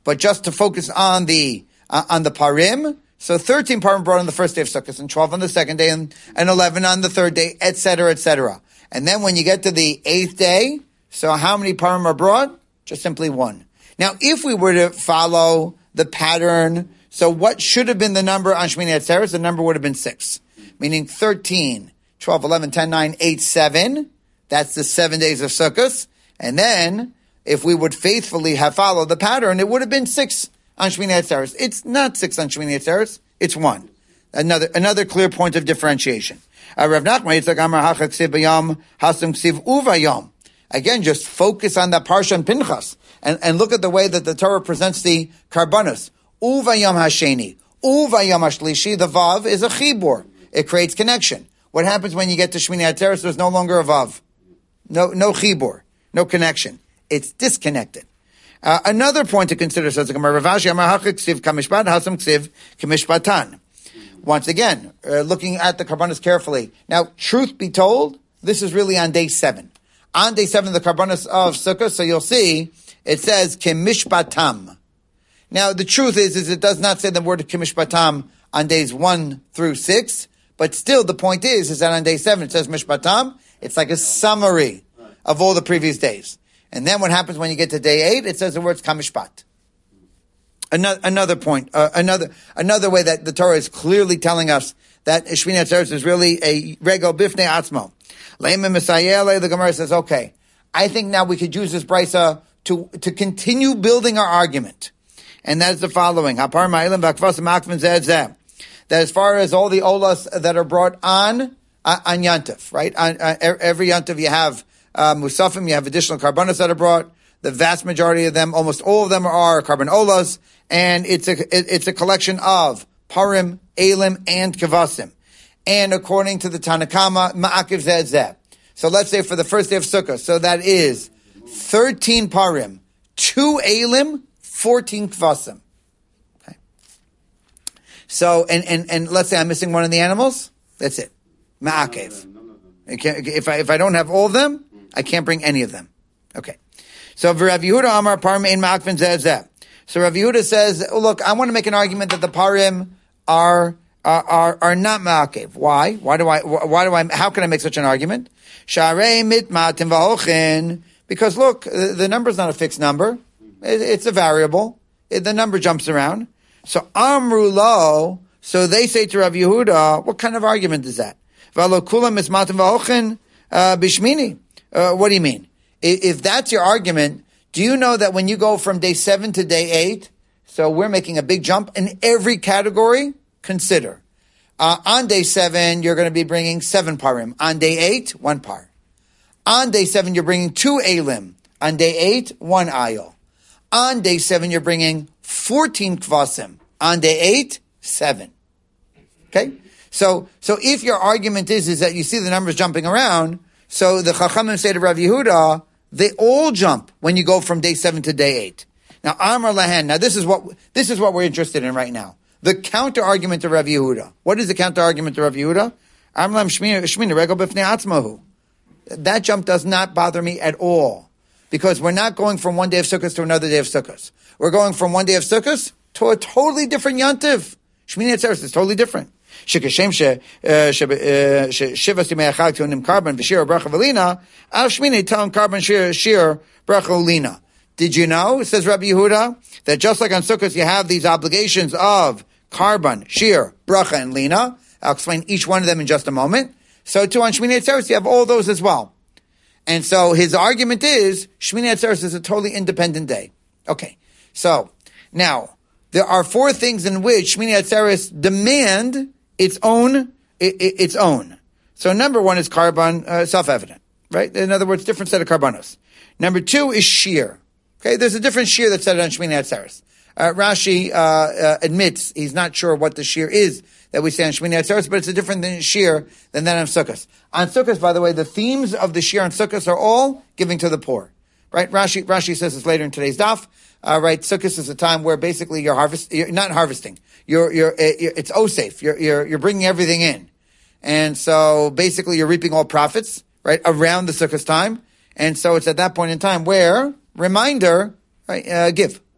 but just to focus on the uh, on the parim. So thirteen parim brought on the first day of Sukkot, and twelve on the second day, and, and eleven on the third day, et cetera, et cetera. And then when you get to the eighth day, so how many parim are brought? Just simply one. Now, if we were to follow the pattern, so what should have been the number on Shmini Atzeres? The number would have been six, meaning thirteen, twelve, eleven, ten, nine, eight, seven. That's the seven days of Sukkot. And then, if we would faithfully have followed the pattern, it would have been six on Shmini Atzeres. It's not six on Shmini Atzeres. It's one. Another another clear point of differentiation. Uh, Rav Nachman Yitzchak Amar Hacha Ksiv B'Yom Hasam Ksiv Uvayom. Again, just focus on that Parsha and Pinchas, and, and look at the way that the Torah presents the Karbanos. Uvayom Hasheni, Uvayom Hashlishi. The Vav is a Chibur. It creates connection. What happens when you get to Shmini Atzeres? There's no longer a Vav. No, no Chibur. No connection. It's disconnected. Uh, another point to consider, says the Gemara, Ravashi Amar Hacha Ksiv Kamishpat Hasam Ksiv Kamishpatan. Once again, uh, looking at the Karbanos carefully. Now, truth be told, this is really on day seven. On day seven, the Karbanos of Sukkot, so you'll see, it says, Kimishpatam. Now, the truth is, is it does not say the word Kimishpatam on days one through six, but still the point is, is that on day seven it says Mishpatam. It's like a summary of all the previous days. And then what happens when you get to day eight? It says the words Kamishpat. Another, another point, uh, another, another way that the Torah is clearly telling us that Shmini Atzeres is really a Rego Bifnei Atzmo. Leimen Misayele, the Gemara says, okay, I think now we could use this brisa to, to continue building our argument. And that is the following. Hapar Ma'ilim Vakvas Makvin Zed Zeh. That as far as all the olas that are brought on, uh, on Yantif, right? On, uh, every Yantif you have, uh, Musafim, you have additional karbanos that are brought. The vast majority of them, almost all of them are carbon olas. And it's a, it, it's a collection of parim, elim, and kavasim. And according to the Tanakama, ma'akiv zeh zeh. So let's say for the first day of Sukkot, so that is thirteen parim, two elim, fourteen kvasim. Okay. So, and, and, and let's say I'm missing one of the animals, that's it. Ma'akiv. If I, if I don't have all of them, I can't bring any of them. Okay. So, Rav Yehuda Amar parim ein ma'akvin zeh zeh. So Rav Yehuda says, oh, look, I want to make an argument that the parim are are are, are not ma'akev. Why? Why do I? Why do I? How can I make such an argument? Sharei mitmatim v'holchin. Because look, the number is not a fixed number; it, it's a variable. It, the number jumps around. So amru lo. So they say to Rav Yehuda, what kind of argument is that? V'alo kulam mitmatim v'holchin bishmini. What do you mean? If that's your argument, do you know that when you go from day seven to day eight, so we're making a big jump in every category? Consider. Uh, on day seven, you're going to be bringing seven parim. On day eight, one par. On day seven, you're bringing two elim. On day eight, one ayil. On day seven, you're bringing fourteen kvasim. On day eight, seven. Okay? So, so if your argument is, is that you see the numbers jumping around, so the Chachamim say to Rav Yehuda, they all jump when you go from day seven to day eight. Now, Amar Lahan, now this is what, this is what we're interested in right now. The counter argument to Rav Yehuda. What is the counter argument to Rav Yehuda? Amar Lam Shmini Regel B'fnei Atzmahu. That jump does not bother me at all. Because we're not going from one day of Sukkot to another day of Sukkot. We're going from one day of Sukkot to a totally different Yantiv. Shmini Atzeres is totally different. Shikashem Shiva Simei Achag Tunim Carbon V'Shir Bracha V'Lina Al Shmini Talim Carbon Shir Shir Bracha Lina. Did you know, says Rabbi Yehuda, that just like on Sukkot you have these obligations of carbon, shir, bracha, and lina? I'll explain each one of them in just a moment. So too on Shmini Atzeres you have all those as well. And so his argument is Shmini Atzeres is a totally independent day. Okay, so now there are four things in which Shmini Atzeres demand its own, its own. So number one is carbon, uh, self-evident, right? In other words, different set of carbonos. Number two is shear. Okay, there's a different shear that's said on Shmini Atzeres. Uh, Rashi, uh, uh, admits he's not sure what the shear is that we say on Shmini Atzeres, but it's a different than shear than that on Sukkot. On Sukkot, by the way, the themes of the shear on Sukkot are all giving to the poor. Right? Rashi, Rashi says this later in today's daf. Uh, right? Sukkot is a time where basically you're harvest, you're not harvesting. You're, you're, you're it's osef. You're, you're, you're bringing everything in. And so basically you're reaping all profits, right? Around the Sukkot time. And so it's at that point in time where, reminder, right, uh, give.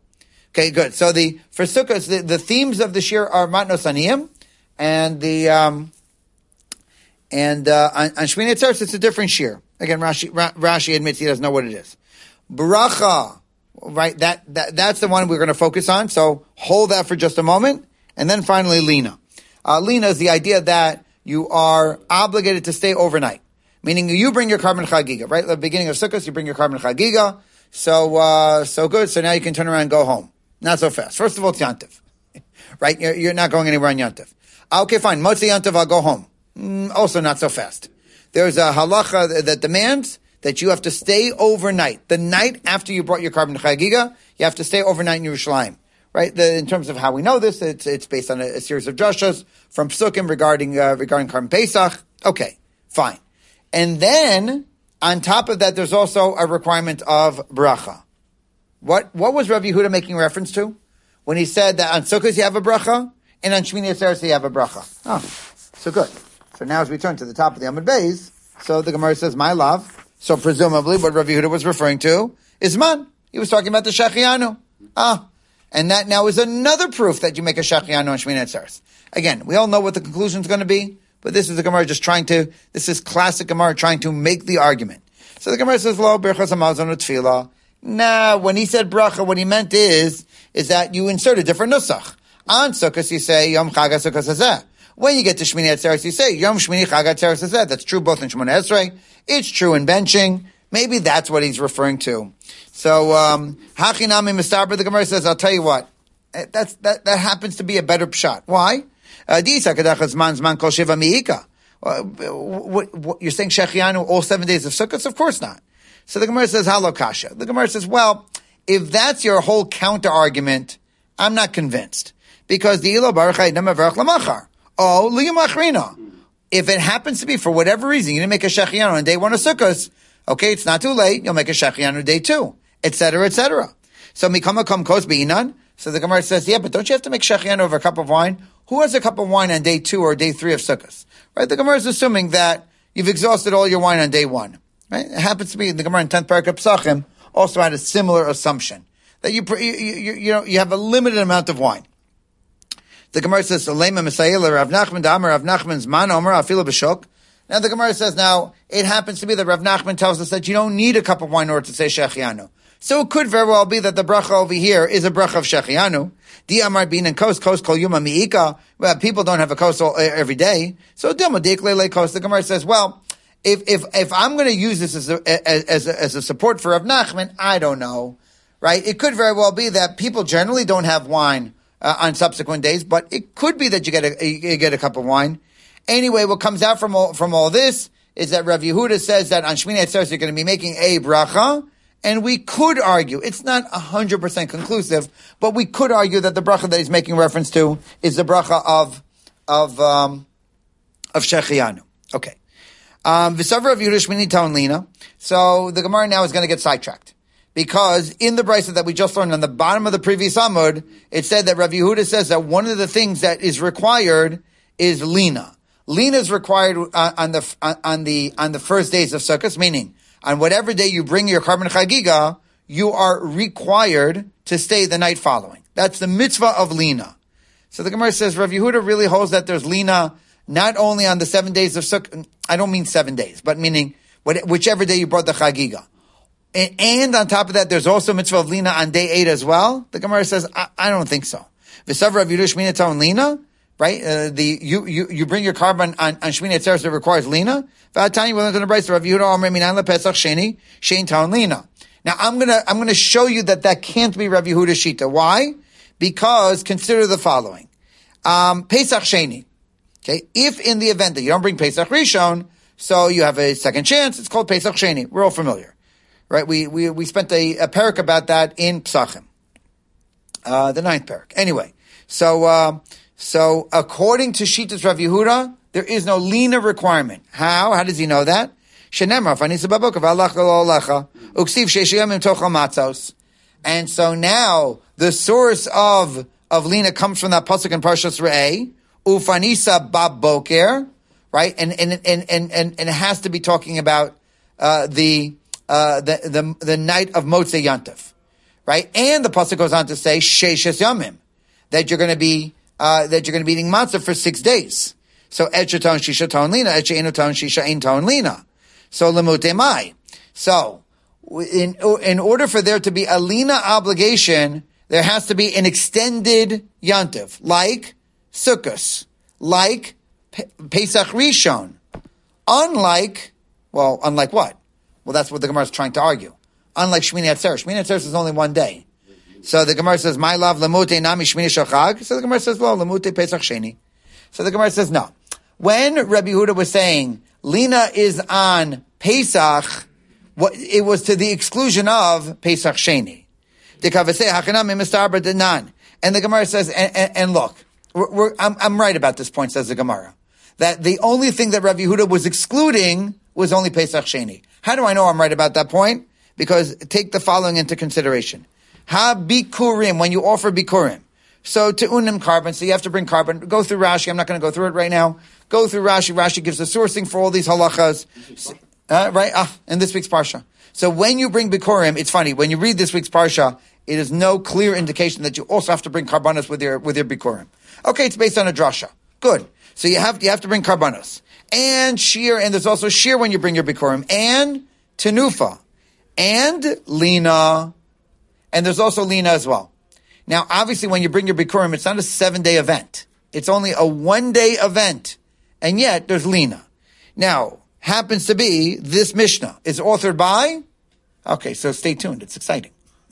Okay, good. So the for Sukkot, the, the themes of this year are Matnos Aniyim, and the um, and uh, on, on Shmini Atzeres it's a different shir. Again, Rashi, Rashi admits he doesn't know what it is. Bracha, right? That that that's the one we're going to focus on. So hold that for just a moment, and then finally Lina. Uh, Lina is the idea that you are obligated to stay overnight, meaning you bring your carbon chagiga, right? At the beginning of Sukkot, you bring your carbon chagiga. So uh, so good. So now you can turn around and go home. Not so fast. First of all, it's Yantiv, right? You're, you're not going anywhere on Yantiv. Okay, fine. Motzi Yantiv, I'll go home. Mm, also not so fast. There's a halacha that demands that you have to stay overnight. The night after you brought your carbon chagiga, you have to stay overnight in Yerushalayim, right? The, in terms of how we know this, it's, it's based on a, a series of drashas from Psukim regarding, uh, regarding Carbon Pesach. Okay, fine. And then, on top of that, there's also a requirement of bracha. What what was Rav Yehuda making reference to when he said that on Sukkot you have a bracha and on Shmini Atzeres you have a bracha? Oh, so good. So now as we turn to the top of the Amud Beis, so the Gemara says, my love. So presumably what Rav Yehuda was referring to is man. He was talking about the Shechianu. Ah, and that now is another proof that you make a Shechianu on Shmini Atzeres. Again, we all know what the conclusion is going to be, but this is the Gemara just trying to, this is classic Gemara trying to make the argument. So the Gemara says, lo, birchas hamazon u'tfilah. Nah, when he said bracha, what he meant is, is that you insert a different nusach. On Sukkot, you say, Yom Chag HaSukkos Hazeh. When you get to Shmini Atzeres, you say, Yom Shmini Chag Atzeres Hazeh. That's true both in Shemona Esrei. It's true in benching. Maybe that's what he's referring to. So, um, Hachinami Mistarber, the Gemara says, I'll tell you what, that's, that, that happens to be a better pshat. Why? Uh, you're saying Shechianu all seven days of Sukkot? Of course not. So the Gemara says, Halo Kasha. The Gemara says, well, if that's your whole counter argument, I'm not convinced. Because the Ilo Baruch Ha'idam Avarach Lamachar. Oh, Liyamachrina. If it happens to be, for whatever reason, you didn't make a Shechianu on day one of Sukkot, okay, it's not too late, you'll make a Shechianu day two, et cetera, et cetera. So Mikama Kam Kos Be'inan. So the Gemara says, yeah, but don't you have to make Shechianu over a cup of wine? Who has a cup of wine on day two or day three of Sukkot? Right? The Gemara is assuming that you've exhausted all your wine on day one. Right? It happens to be the Gemara in tenth Parak Pesachim also had a similar assumption that you, you, you, you know, you have a limited amount of wine. The Gemara says, "Lema Misayel Rav Nachman Damar Rav Nachman's man Omer Afilu B'Shok." Now the Gemara says, now it happens to be that Rav Nachman tells us that you don't need a cup of wine in order to say Shechianu. So it could very well be that the bracha over here is a bracha of Shechianu. Di Amar Bin and Kos Kos Kol Yuma Miika. Well, people don't have a kos all, every day. So Dilma Dekle Le Kos. The Gemara says, well, if if if I'm going to use this as a, as a, as a support for Rav Nachman, I don't know, right? It could very well be that people generally don't have wine uh, on subsequent days, but it could be that you get a you get a cup of wine. Anyway, what comes out from all from all this is that Rav Yehuda says that on Shmini Atzeres you're going to be making a bracha, and we could argue it's not a hundred percent conclusive, but we could argue that the bracha that he's making reference to is the bracha of of um, of Shechianu. Okay. Um, V'savra Rav Yehuda Shmini Taon Lina. So the Gemara now is going to get sidetracked. Because in the brisa that we just learned on the bottom of the previous Amud, it said that Rav Yehuda says that one of the things that is required is Lina. Lina is required uh, on the uh, on the on the first days of Sukkot, meaning on whatever day you bring your carbon chagiga, you are required to stay the night following. That's the mitzvah of Lina. So the Gemara says Rav Yehuda really holds that there's Lina not only on the seven days of Sukkot. I don't mean seven days, but meaning whichever day you brought the chagiga. And, and on top of that, there's also mitzvah of Lina on day eight as well. The Gemara says, I, I don't think so. V'sav Rav Yehuda Shmini Taon Lina, right? Uh, the you, you you bring your carbon on, on Shmini Atzeres that requires Lina. V'atani we're going to brayso Rav Yehuda Omer Minan LePesach Sheni Shein Taon Lina. Now I'm gonna I'm gonna show you that that can't be Rav Yehuda's shita. Why? Because consider the following: um, Pesach Sheni. Okay, if in the event that you don't bring Pesach Rishon, so you have a second chance, it's called Pesach Sheni. We're all familiar. Right, we we we spent a, a parak about that in Psachim, uh, the ninth parak. Anyway, so uh, so according to Shitas Rav Yehuda, there is no Lina requirement. How? How does he know that? And so now the source of of Lina comes from that pasuk in Parshas Re'eh, Ufanisa Bab Boker, right, and and and and and, and it has to be talking about uh, the. Uh, the, the, the night of Motzei Yantav, right? And the pasuk goes on to say sheishes yamim, that you're going to be uh, that you're going to be eating matzah for six days. So etchaton shisha ton lina, etchainoton shisha ein ton lina. So lemute mai. So in in order for there to be a lina obligation, there has to be an extended yantiv, like Sukkos, like Pesach Rishon. Unlike, well, unlike what? Well, that's what the Gemara is trying to argue. Unlike Shmini Atzeres. Shmini Atzeres is only one day. So the Gemara says, my love, lemute nami Shmini Shachag. So the Gemara says, well, lemute Pesach Sheni. So the Gemara says, no. When Rabbi Yehuda was saying, Lina is on Pesach, what, it was to the exclusion of Pesach Sheni. And the Gemara says, and, and, and look, we're, we're, I'm, I'm right about this point, says the Gemara, that the only thing that Rabbi Yehuda was excluding was only Pesach Sheni. How do I know I'm right about that point? Because take the following into consideration. Ha bikurim, when you offer bikurim. So to unim carbon, so you have to bring carbon. Go through Rashi. I'm not going to go through it right now. Go through Rashi. Rashi gives the sourcing for all these halachas. Uh, right? Ah, in this week's Parsha. So when you bring bikurim, it's funny. When you read this week's Parsha, it is no clear indication that you also have to bring karbanos with your, with your bikurim. Okay, it's based on a drasha. Good. So you have, you have to bring karbanos. And shear, and there's also shear when you bring your bikurim. And tenufa. And lina. And there's also lina as well. Now, obviously, when you bring your bikurim, it's not a seven-day event. It's only a one-day event. And yet, there's lina. Now, happens to be, this Mishnah is authored by, okay, so stay tuned. It's exciting.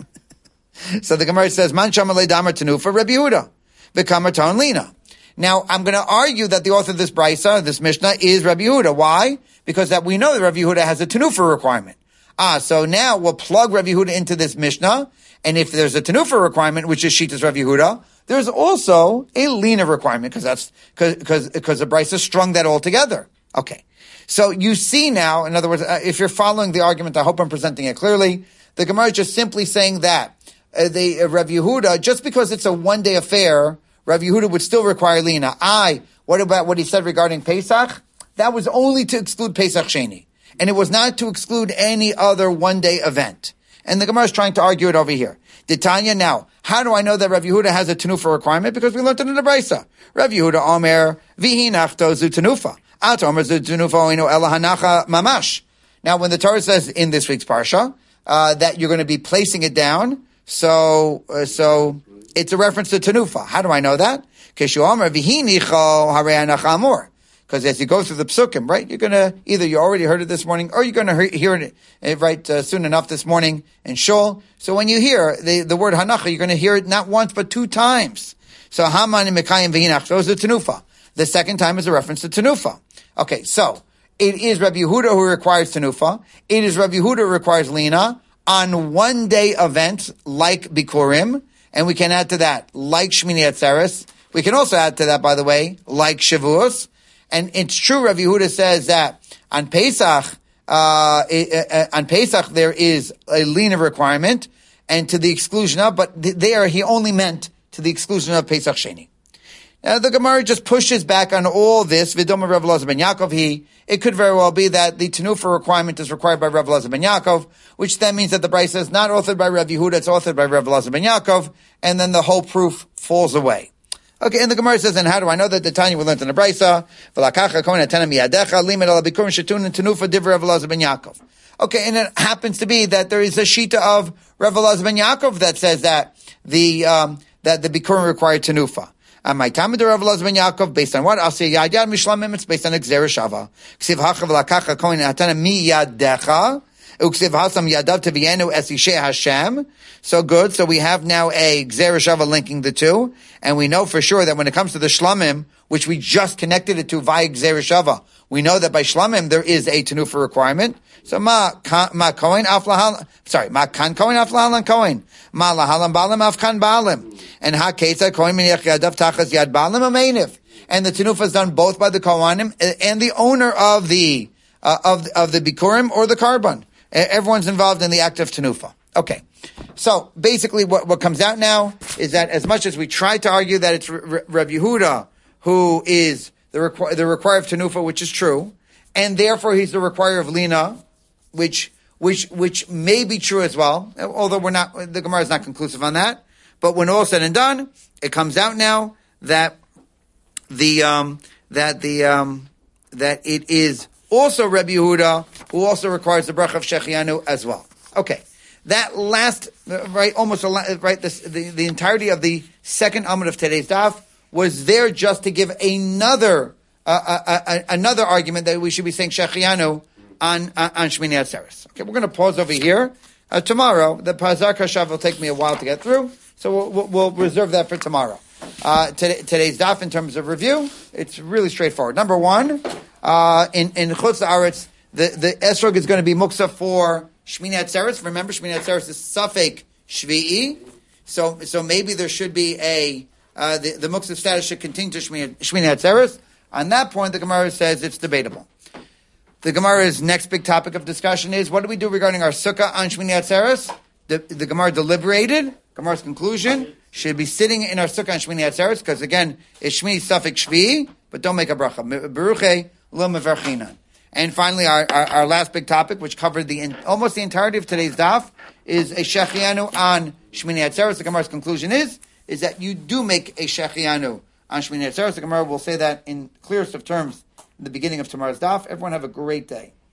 So the Gemara says, Man shamalei damar tenufa Rabbi Yehuda, v'kamar ton lina. Now, I'm going to argue that the author of this brisa, this Mishnah, is Rabbi Yehuda. Why? Because that we know that Rabbi Yehuda has a tenufa requirement. Ah, so now we'll plug Rabbi Yehuda into this Mishnah, and if there's a tenufa requirement, which is Shitas Rabbi Yehuda, there's also a lina requirement, because that's, because, because the brisa strung that all together. Okay. So you see now, in other words, uh, if you're following the argument, I hope I'm presenting it clearly, the Gemara is just simply saying that uh, the uh, Rabbi Yehuda, just because it's a one-day affair, Rabbi Yehuda would still require lina. I, what about what he said regarding Pesach? That was only to exclude Pesach Sheni. And it was not to exclude any other one-day event. And the Gemara is trying to argue it over here. Tanya, now, how do I know that Rabbi Yehuda has a tenufa requirement? Because we learned it in the Brisa. Rabbi Yehuda Omer, vihi nachto zu tenufa. At Omer zu tenufa oinu ela hanacha mamash. Now, when the Torah says in this week's Parsha, uh, that you're going to be placing it down, so, uh, so, it's a reference to tenufa. How do I know that? Keshu Omer, vihi nicho harei hanacha amor. Because as you go through the psukim, right, you're going to, either you already heard it this morning, or you're going to hear it, uh, right, uh, soon enough this morning in Shul. So when you hear the, the word hanacha, you're going to hear it not once, but two times. So Haman and Mekayim v'hinach, those are tenufa. The second time is a reference to tenufa. Okay, so, it is Rabbi Yehuda who requires tenufa. It is Rabbi Yehuda who requires lina on one day events like Bikurim. And we can add to that, like Shmini Atzeres. We can also add to that, by the way, like Shavuos. And it's true, Rabbi Yehuda says that on Pesach, uh, uh, on Pesach there is a lina requirement, and to the exclusion of, but there he only meant to the exclusion of Pesach Sheni. Now the Gemara just pushes back on all this. V'doma Rav Elazar ben Yaakov, he, it could very well be that the tenufa requirement is required by Rav Elazar ben Yaakov, which then means that the brisa is not authored by Rabbi Yehuda, it's authored by Rav Elazar ben Yaakov, and then the whole proof falls away. Okay, and the Gemara says, and how do I know that the Tanya we learned in the Brisa? Okay, and it happens to be that there is a shita of Rav Elazar ben Yaakov that says that the um, that the Bikurim required tenufa. And my time of the Rav Elazar ben Yaakov, based on what? I'll say Yad Yad Mishlamim, it's based on Gzera Shava. Ksiv hacha v'lakacha kohen hatana mi yadecha. Uksiv hasam yadav tevienu esishe Hashem. So good. So we have now a Gzera Shava linking the two. And we know for sure that when it comes to the Shlamim, which we just connected it to via Gzera Shava, we know that by Shlamim there is a tenufa requirement. So ma, ma kohen aflahal, sorry, ma kan kohen aflahal kohen. Ma lahalam balim afkan balim. And ha ketza kohen miniach yadav tachas yad balim ameinif. And the tenufa is done both by the kohanim and the owner of the, uh, of, of the bikurim or the carbon. Everyone's involved in the act of tenufa. Okay. So basically what, what comes out now is that as much as we try to argue that it's R- R- Rabbi Yehuda who is the, requ- the requirer of tenufa, which is true, and therefore he's the requirer of lina, which which which may be true as well, although we're not, the Gemara is not conclusive on that. But when all said and done, it comes out now that the um, that the um, that it is also Rebbe Yehuda who also requires the bracha of Shechianu as well. Okay, that last right, almost right, this, the the entirety of the second amud of today's daf was there just to give another uh, uh, uh, another argument that we should be saying Shechianu on uh, on Shmini Atzeres. Okay, we're going to pause over here. Uh, tomorrow, the Pazar Kashav will take me a while to get through, so we'll, we'll, we'll reserve that for tomorrow. Uh, today, today's daf, in terms of review, it's really straightforward. Number one, uh, in in Chutz La'aretz, the the esrog is going to be muksa for Shmini Atzeres. Remember, Shmini Atzeres is Safek Shvi'i, so so maybe there should be a uh, the the muksa status should continue to Shmini Shmini Atzeres. On that point, the Gemara says it's debatable. The Gemara's next big topic of discussion is, what do we do regarding our sukkah on Shmini Atzeres? The, the Gemara deliberated. Gemara's conclusion should be sitting in our sukkah on Shmini Atzeres, because again, it's Shmini Safek Shvi, but don't make a bracha. Beruche lo mevarchinan. And finally, our, our, our last big topic, which covered the almost the entirety of today's daf, is a shechianu on Shmini Atzeres. The Gemara's conclusion is, is that you do make a shechianu on Shmini Atzeres. The Gemara will say that in clearest of terms in the beginning of tomorrow's daf. Everyone have a great day.